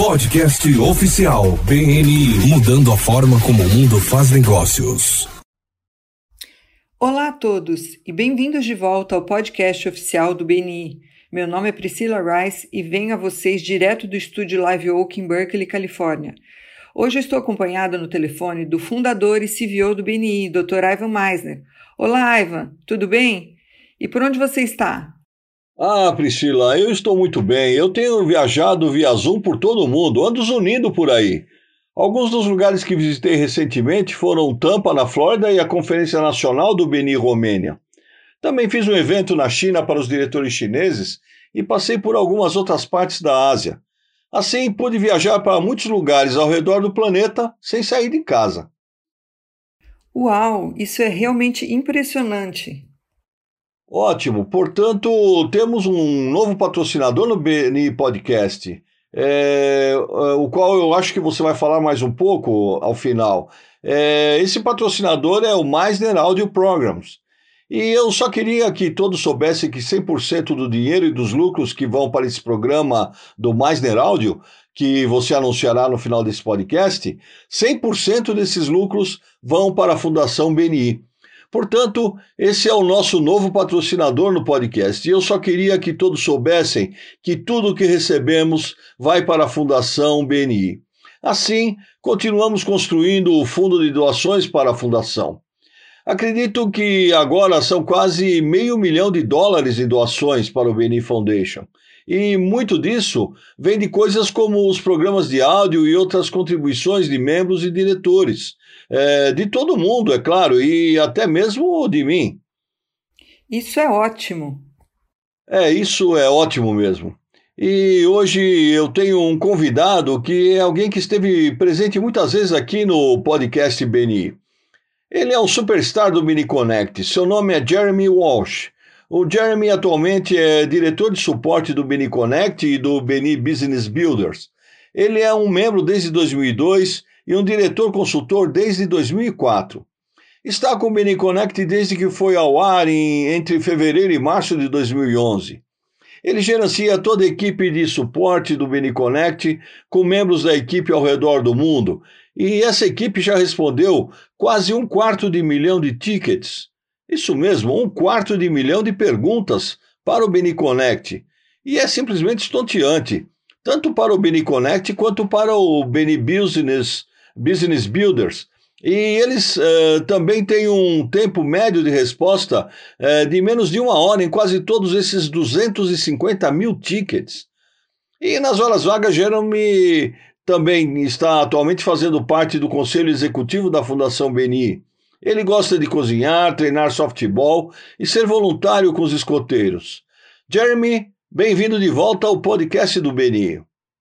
Podcast oficial BNI, mudando a forma como o mundo faz negócios. Olá a todos e bem-vindos de volta ao podcast oficial do BNI. Meu nome é Priscila Rice e venho a vocês direto do estúdio Live Oak em Berkeley, Califórnia. Hoje eu estou acompanhada no telefone do fundador e CEO do BNI, Dr. Ivan Misner. Olá, Ivan, tudo bem? E por onde você está? Priscila, eu estou muito bem. Eu tenho viajado via Zoom por todo o mundo, ando zunindo por aí. Alguns dos lugares que visitei recentemente foram Tampa, na Flórida, e a Conferência Nacional do BNI Romênia. Também fiz um evento na China para os diretores chineses e passei por algumas outras partes da Ásia. Assim, pude viajar para muitos lugares ao redor do planeta sem sair de casa. Uau, isso é realmente impressionante! Ótimo, portanto, temos um novo patrocinador no BNI Podcast, o qual eu acho que você vai falar mais um pouco ao final. Esse patrocinador é o Misner Audio Programs. E eu só queria que todos soubessem que 100% do dinheiro e dos lucros que vão para esse programa do Misner Audio, que você anunciará no final desse podcast, 100% desses lucros vão para a Fundação BNI. Portanto, esse é o nosso novo patrocinador no podcast. E eu só queria que todos soubessem que tudo o que recebemos vai para a Fundação BNI. Assim, continuamos construindo o fundo de doações para a Fundação. Acredito que agora são quase $500 mil em doações para o BNI Foundation. E muito disso vem de coisas como os programas de áudio e outras contribuições de membros e diretores. De todo mundo, é claro, e até mesmo de mim. Isso é ótimo! Isso é ótimo mesmo. E hoje eu tenho um convidado que é alguém que esteve presente muitas vezes aqui no podcast BNI. Ele é um superstar do BNI Connect. Seu nome é Jeremy Walsh. O Jeremy atualmente é diretor de suporte do BNI Connect e do BNI Business Builders. Ele é um membro desde 2002 e um diretor consultor desde 2004. Está com o BNI Connect desde que foi ao ar entre fevereiro e março de 2011. Ele gerencia toda a equipe de suporte do BNI Connect, com membros da equipe ao redor do mundo. E essa equipe já respondeu quase 250 mil de tickets. Isso mesmo, 250 mil de perguntas para o BNI Connect. E é simplesmente estonteante, tanto para o BNI Connect quanto para o BNI Business Builders. E eles também têm um tempo médio de resposta de menos de 1 hora em quase todos esses 250 mil tickets. E nas horas vagas, Jeremy também está atualmente fazendo parte do Conselho Executivo da Fundação BNI. Ele gosta de cozinhar, treinar softball e ser voluntário com os escoteiros. Jeremy, bem-vindo de volta ao podcast do BNI.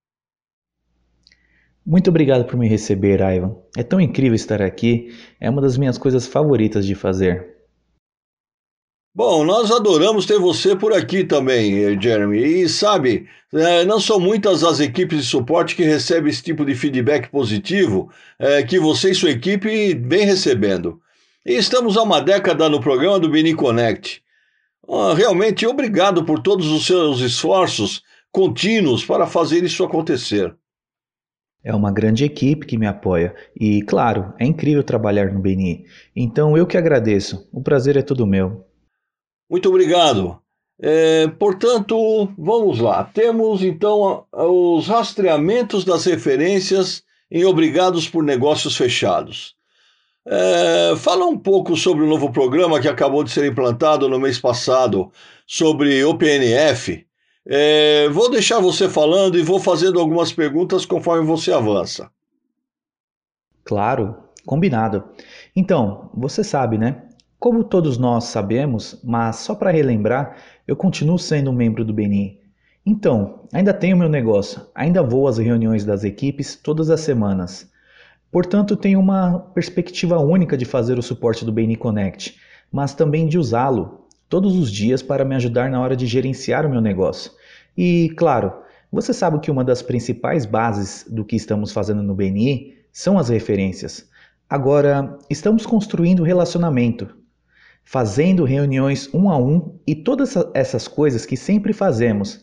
Muito obrigado por me receber, Ivan. É tão incrível estar aqui, é uma das minhas coisas favoritas de fazer. Bom, nós adoramos ter você por aqui também, Jeremy. E sabe, não são muitas as equipes de suporte que recebem esse tipo de feedback positivo que você e sua equipe vem recebendo. E estamos há uma década no programa do BNI Connect. Realmente, obrigado por todos os seus esforços contínuos para fazer isso acontecer. É uma grande equipe que me apoia e, claro, é incrível trabalhar no BNI. Então eu que agradeço, o prazer é todo meu. Muito obrigado. Portanto, vamos lá. Temos então os rastreamentos das referências em Obrigados por Negócios Fechados. Fala um pouco sobre o novo programa que acabou de ser implantado no mês passado, sobre OPNF. Vou deixar você falando e vou fazendo algumas perguntas conforme você avança. Claro, combinado. Então, você sabe, né? Como todos nós sabemos, mas só para relembrar, eu continuo sendo um membro do BNI. Então, ainda tenho meu negócio, ainda vou às reuniões das equipes todas as semanas. Portanto, tenho uma perspectiva única de fazer o suporte do BNI Connect, mas também de usá-lo todos os dias para me ajudar na hora de gerenciar o meu negócio. E, claro, você sabe que uma das principais bases do que estamos fazendo no BNI são as referências. Agora, estamos construindo relacionamento, fazendo reuniões 1 a 1 e todas essas coisas que sempre fazemos,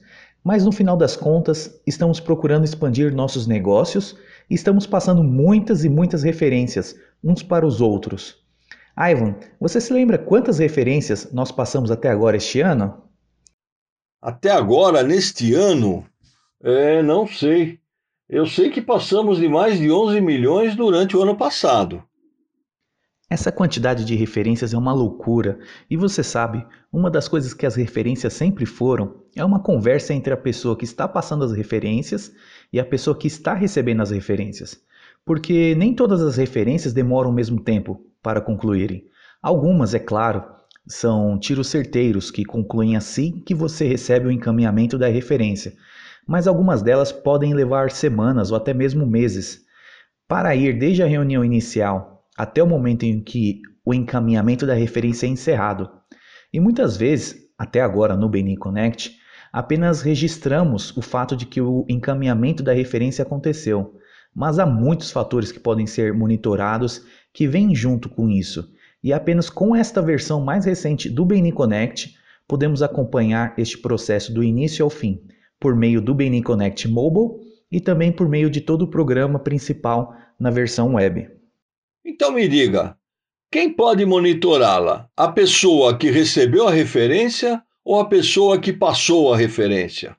mas no final das contas, estamos procurando expandir nossos negócios e estamos passando muitas e muitas referências uns para os outros. Ivan, você se lembra quantas referências nós passamos até agora este ano? Até agora, neste ano, não sei. Eu sei que passamos de mais de 11 milhões durante o ano passado. Essa quantidade de referências é uma loucura, e você sabe, uma das coisas que as referências sempre foram é uma conversa entre a pessoa que está passando as referências e a pessoa que está recebendo as referências. Porque nem todas as referências demoram o mesmo tempo para concluírem. Algumas, é claro, são tiros certeiros que concluem assim que você recebe o encaminhamento da referência, mas algumas delas podem levar semanas ou até mesmo meses. Para ir desde a reunião inicial até o momento em que o encaminhamento da referência é encerrado. E muitas vezes, até agora no BNI Connect, apenas registramos o fato de que o encaminhamento da referência aconteceu, mas há muitos fatores que podem ser monitorados que vêm junto com isso, e apenas com esta versão mais recente do BNI Connect podemos acompanhar este processo do início ao fim, por meio do BNI Connect Mobile e também por meio de todo o programa principal na versão web. Então me diga, quem pode monitorá-la? A pessoa que recebeu a referência ou a pessoa que passou a referência?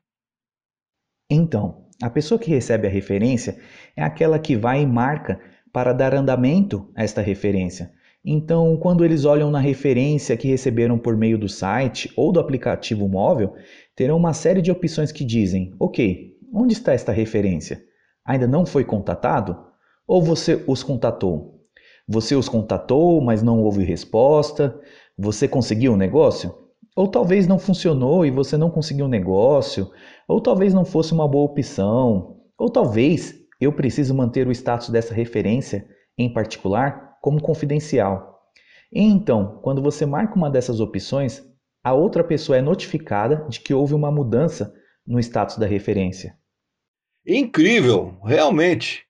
Então, a pessoa que recebe a referência é aquela que vai e marca para dar andamento a esta referência. Então, quando eles olham na referência que receberam por meio do site ou do aplicativo móvel, terão uma série de opções que dizem: ok, onde está esta referência? Ainda não foi contatado? Ou você os contatou? Você os contatou, mas não houve resposta? Você conseguiu o negócio? Ou talvez não funcionou e você não conseguiu o negócio? Ou talvez não fosse uma boa opção? Ou talvez eu preciso manter o status dessa referência, em particular, como confidencial. E então, quando você marca uma dessas opções, a outra pessoa é notificada de que houve uma mudança no status da referência. Incrível, realmente.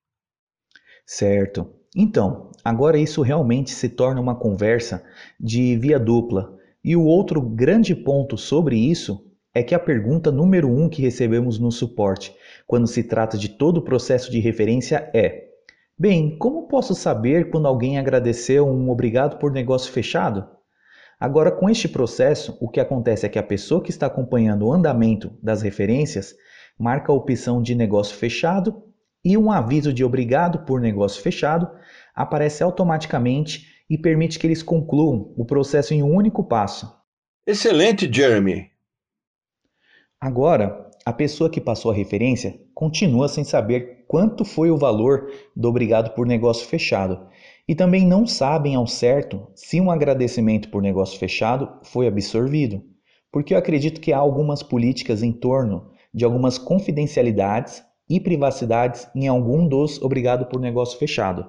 Certo. Então, agora isso realmente se torna uma conversa de via dupla. E o outro grande ponto sobre isso é que a pergunta número 1 que recebemos no suporte, quando se trata de todo o processo de referência é: bem, como posso saber quando alguém agradeceu um obrigado por negócio fechado? Agora, com este processo, o que acontece é que a pessoa que está acompanhando o andamento das referências marca a opção de negócio fechado e um aviso de obrigado por negócio fechado aparece automaticamente e permite que eles concluam o processo em um único passo. Excelente, Jeremy. Agora, a pessoa que passou a referência continua sem saber quanto foi o valor do obrigado por negócio fechado e também não sabem ao certo se um agradecimento por negócio fechado foi absorvido, porque eu acredito que há algumas políticas em torno de algumas confidencialidades e privacidades em algum dos obrigado por negócio fechado.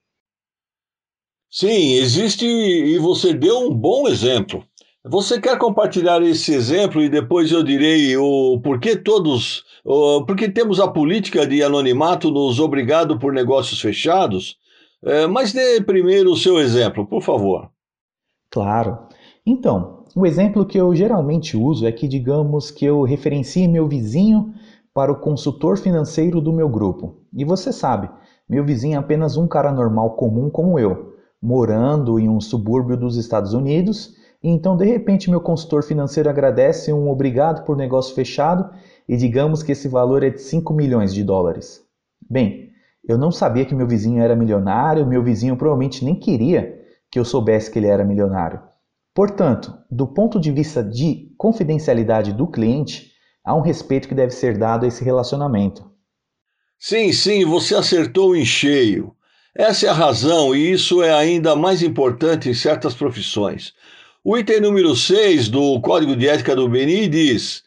Sim, existe e você deu um bom exemplo. Você quer compartilhar esse exemplo e depois eu direi o porquê porque temos a política de anonimato nos obrigado por negócios fechados? Mas dê primeiro o seu exemplo, por favor. Claro. Então, o exemplo que eu geralmente uso é que, digamos que eu referencie meu vizinho para o consultor financeiro do meu grupo. E você sabe, meu vizinho é apenas um cara normal comum como eu, morando em um subúrbio dos Estados Unidos, e então de repente meu consultor financeiro agradece um obrigado por negócio fechado e digamos que esse valor é de 5 milhões de dólares. Bem, eu não sabia que meu vizinho era milionário, meu vizinho provavelmente nem queria que eu soubesse que ele era milionário. Portanto, do ponto de vista de confidencialidade do cliente, há um respeito que deve ser dado a esse relacionamento. Sim, você acertou em cheio. Essa é a razão e isso é ainda mais importante em certas profissões. O item número 6 do Código de Ética do BNI diz: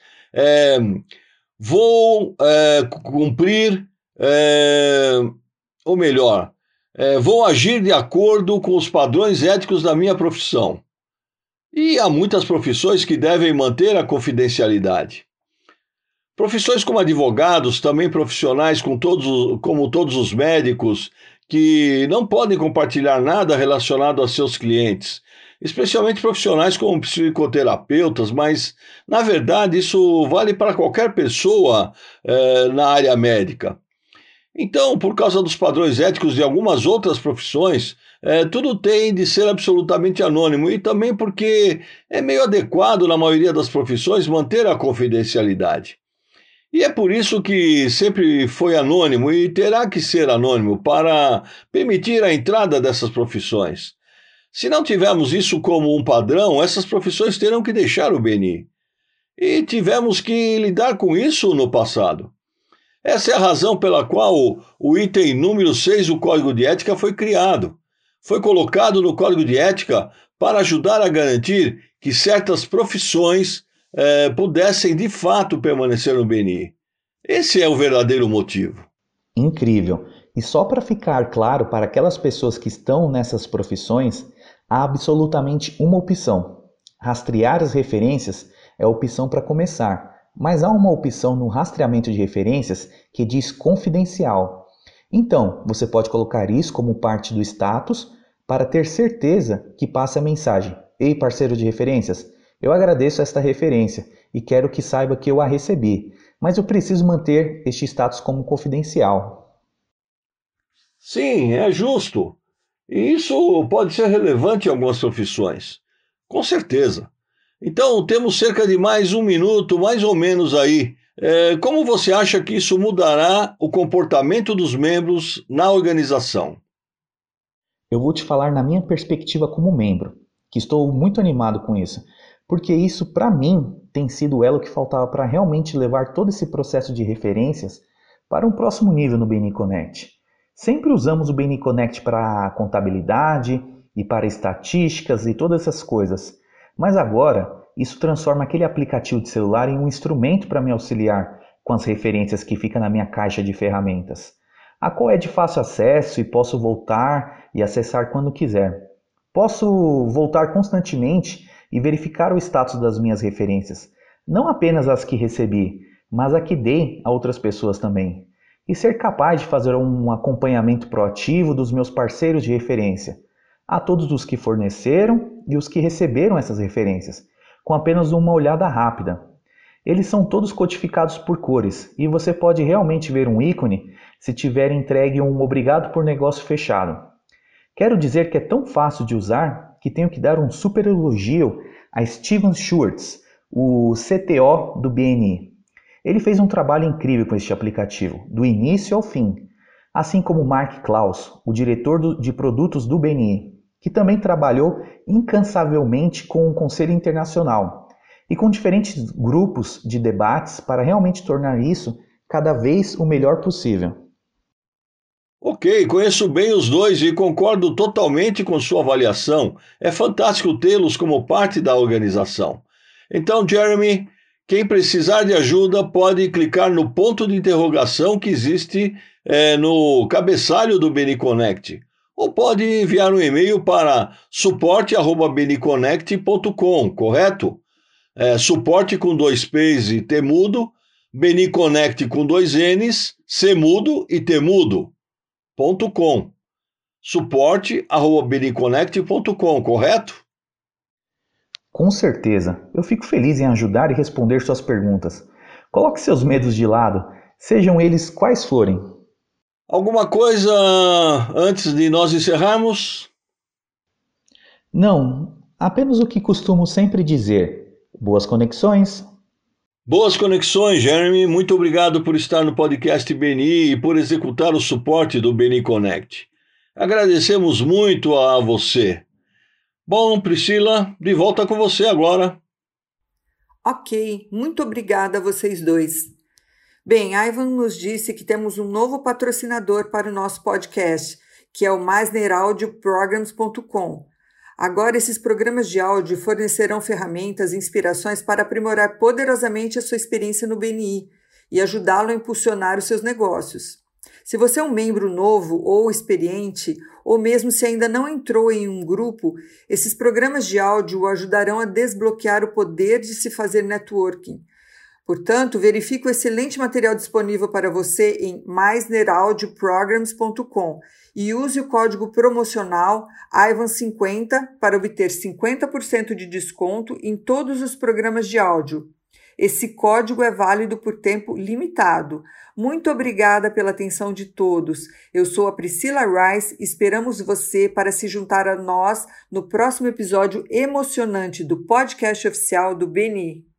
vou cumprir, ou melhor, vou agir de acordo com os padrões éticos da minha profissão. E há muitas profissões que devem manter a confidencialidade. Profissões como advogados, também profissionais como todos os médicos, que não podem compartilhar nada relacionado a seus clientes. especialmente profissionais como psicoterapeutas, mas, na verdade, isso vale para qualquer pessoa na área médica. Então, por causa dos padrões éticos de algumas outras profissões, tudo tem de ser absolutamente anônimo e também porque é meio adequado, na maioria das profissões, manter a confidencialidade. E é por isso que sempre foi anônimo e terá que ser anônimo para permitir a entrada dessas profissões. Se não tivermos isso como um padrão, essas profissões terão que deixar o BNI. E tivemos que lidar com isso no passado. Essa é a razão pela qual o item número 6 do Código de Ética foi criado. Foi colocado no Código de Ética para ajudar a garantir que certas profissões pudessem de fato permanecer no BNI. Esse é o verdadeiro motivo. Incrível! E só para ficar claro para aquelas pessoas que estão nessas profissões, há absolutamente uma opção. Rastrear as referências é a opção para começar, mas há uma opção no rastreamento de referências que diz confidencial. Então, você pode colocar isso como parte do status para ter certeza que passe a mensagem: Ei, parceiro de referências, eu agradeço esta referência e quero que saiba que eu a recebi, mas eu preciso manter este status como confidencial. Sim, é justo. E isso pode ser relevante em algumas profissões. Com certeza. Então, temos cerca de mais um minuto, mais ou menos aí. Como você acha que isso mudará o comportamento dos membros na organização? Eu vou te falar na minha perspectiva como membro, que estou muito animado com isso, porque isso, para mim, tem sido o elo que faltava para realmente levar todo esse processo de referências para um próximo nível no BNI Connect. Sempre usamos o BNI Connect para contabilidade e para estatísticas e todas essas coisas, mas agora isso transforma aquele aplicativo de celular em um instrumento para me auxiliar com as referências que fica na minha caixa de ferramentas, a qual é de fácil acesso e posso voltar e acessar quando quiser. Posso voltar constantemente e verificar o status das minhas referências, não apenas as que recebi, mas a que dei a outras pessoas também, e ser capaz de fazer um acompanhamento proativo dos meus parceiros de referência, a todos os que forneceram e os que receberam essas referências, com apenas uma olhada rápida. Eles são todos codificados por cores e você pode realmente ver um ícone se tiver entregue um obrigado por negócio fechado. Quero dizer que é tão fácil de usar que tenho que dar um super elogio a Steven Schwartz, o CTO do BNI. Ele fez um trabalho incrível com este aplicativo, do início ao fim, assim como Mark Klaus, o diretor de produtos do BNI, que também trabalhou incansavelmente com o Conselho Internacional e com diferentes grupos de debates para realmente tornar isso cada vez o melhor possível. Ok, conheço bem os dois e concordo totalmente com sua avaliação. É fantástico tê-los como parte da organização. Então, Jeremy, quem precisar de ajuda pode clicar no ponto de interrogação que existe no cabeçalho do BNI Connect. Ou pode enviar um e-mail para suporte@bniconnect.com, correto? Suporte com 2 P's e T mudo, BNI Connect com 2 N's, C mudo e T mudo.com. Suporte@bniconnect.com, correto? Com certeza, eu fico feliz em ajudar e responder suas perguntas. Coloque seus medos de lado, sejam eles quais forem. Alguma coisa antes de nós encerrarmos? Não, apenas o que costumo sempre dizer. Boas conexões. Boas conexões, Jeremy. Muito obrigado por estar no podcast BNI e por executar o suporte do BNI Connect. Agradecemos muito a você. Bom, Priscila, de volta com você agora. Ok, muito obrigada a vocês dois. Bem, Ivan nos disse que temos um novo patrocinador para o nosso podcast, que é o meisneraudioprograms.com. Agora, esses programas de áudio fornecerão ferramentas e inspirações para aprimorar poderosamente a sua experiência no BNI e ajudá-lo a impulsionar os seus negócios. Se você é um membro novo ou experiente, ou mesmo se ainda não entrou em um grupo, esses programas de áudio o ajudarão a desbloquear o poder de se fazer networking. Portanto, verifique o excelente material disponível para você em meisneraudioprograms.com e use o código promocional IVAN50 para obter 50% de desconto em todos os programas de áudio. Esse código é válido por tempo limitado. Muito obrigada pela atenção de todos. Eu sou a Priscila Rice e esperamos você para se juntar a nós no próximo episódio emocionante do podcast oficial do BNI.